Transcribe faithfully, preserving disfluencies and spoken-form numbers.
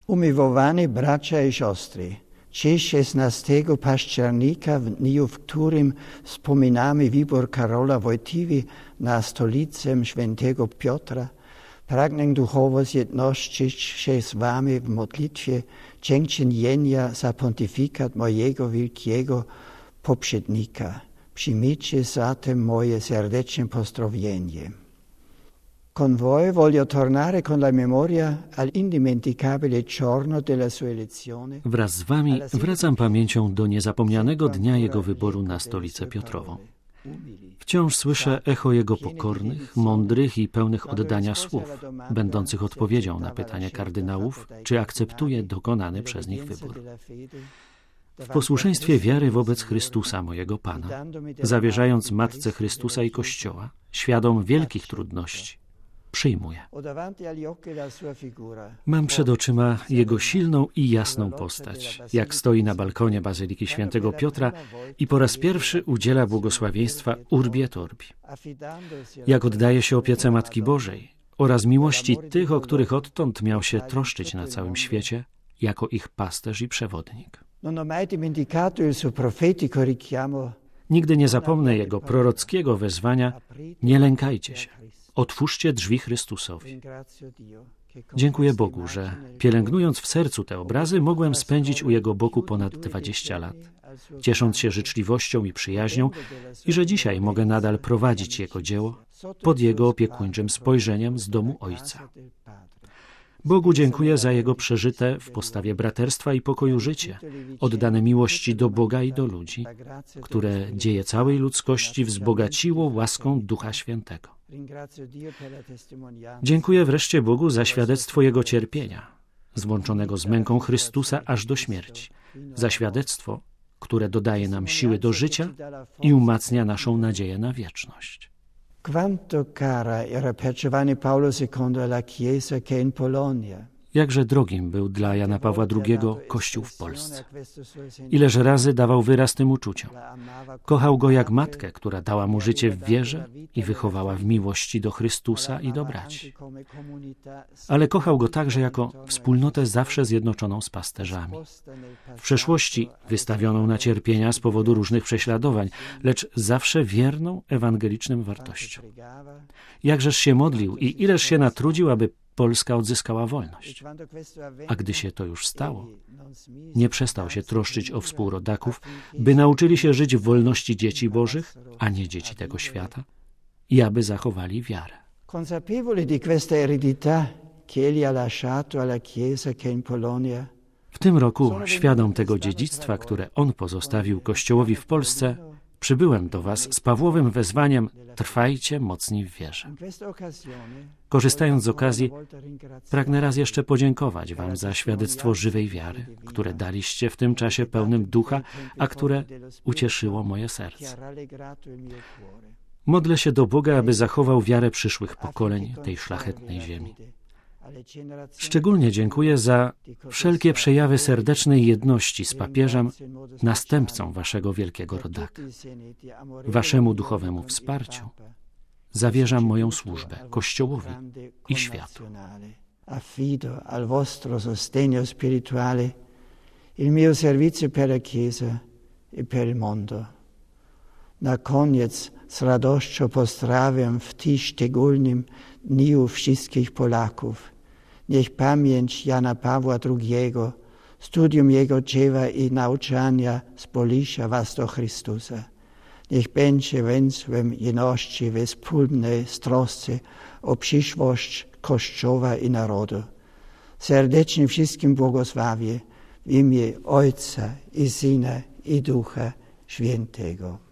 Umiłowani bracia i siostry, dziś szesnastego października w dniu, w którym wspominamy wybór Karola Wojtyły na stolicę świętego Piotra, pragnę duchowo zjednoczyć się z wami w modlitwie dziękczynienia za pontyfikat mojego wielkiego poprzednika. Przyjmijcie zatem moje serdeczne pozdrowienie. Con voi voglio tornare con la memoria all'indimenticabile giorno della sua elezione. Wraz z wami wracam pamięcią do niezapomnianego dnia jego wyboru na stolicę Piotrową. Wciąż słyszę echo jego pokornych, mądrych i pełnych oddania słów, będących odpowiedzią na pytanie kardynałów, czy akceptuje dokonany przez nich wybór. W posłuszeństwie wiary wobec Chrystusa, mojego Pana, zawierzając Matce Chrystusa i Kościoła, świadom wielkich trudności, przyjmuję. Mam przed oczyma Jego silną i jasną postać, jak stoi na balkonie Bazyliki Świętego Piotra i po raz pierwszy udziela błogosławieństwa Urbi et Orbi. Jak oddaje się opiece Matki Bożej oraz miłości tych, o których odtąd miał się troszczyć na całym świecie, jako ich pasterz i przewodnik. Nigdy nie zapomnę Jego prorockiego wezwania: nie lękajcie się. Otwórzcie drzwi Chrystusowi. Dziękuję Bogu, że pielęgnując w sercu te obrazy, mogłem spędzić u Jego boku ponad dwadzieścia lat, ciesząc się życzliwością i przyjaźnią i że dzisiaj mogę nadal prowadzić Jego dzieło pod Jego opiekuńczym spojrzeniem z domu Ojca. Bogu dziękuję za Jego przeżyte w postawie braterstwa i pokoju życie, oddane miłości do Boga i do ludzi, które dzieje całej ludzkości wzbogaciło łaską Ducha Świętego. Dziękuję wreszcie Bogu za świadectwo Jego cierpienia, złączonego z męką Chrystusa aż do śmierci, za świadectwo, które dodaje nam siły do życia i umacnia naszą nadzieję na wieczność. Quanto cara era per Giovanni Paolo secondo alla Chiesa che in Polonia. Jakże drogim był dla Jana Pawła drugiego Kościół w Polsce. Ileż razy dawał wyraz tym uczuciom. Kochał go jak matkę, która dała mu życie w wierze i wychowała w miłości do Chrystusa i do braci. Ale kochał go także jako wspólnotę zawsze zjednoczoną z pasterzami. W przeszłości wystawioną na cierpienia z powodu różnych prześladowań, lecz zawsze wierną ewangelicznym wartościom. Jakżeż się modlił i ileż się natrudził, aby Polska odzyskała wolność. A gdy się to już stało, nie przestał się troszczyć o współrodaków, by nauczyli się żyć w wolności dzieci Bożych, a nie dzieci tego świata, i aby zachowali wiarę. Consapevoli di questa eredità che egli ha lasciato alla Chiesa che in Polonia. W tym roku, świadom tego dziedzictwa, które on pozostawił Kościołowi w Polsce, przybyłem do was z Pawłowym wezwaniem: trwajcie mocni w wierze. Korzystając z okazji, pragnę raz jeszcze podziękować wam za świadectwo żywej wiary, które daliście w tym czasie pełnym ducha, a które ucieszyło moje serce. Modlę się do Boga, aby zachował wiarę przyszłych pokoleń tej szlachetnej ziemi. Szczególnie dziękuję za wszelkie przejawy serdecznej jedności z papieżem, następcą waszego wielkiego rodaka. Waszemu duchowemu wsparciu zawierzam moją służbę Kościołowi i światu. Affido al vostro sostegno spirituale il mio servizio per la Chiesa e per il mondo. Na koniec z radością pozdrawiam w tym szczególnym dniu wszystkich Polaków. Niech pamięć Jana Pawła drugiego, studium jego dzieła i nauczania zbliża was do Chrystusa. Niech będzie węzłem jedności we wspólnej trosce o przyszłość Kościoła i narodu. Serdecznie wszystkim błogosławię w imię Ojca i Syna i Ducha Świętego.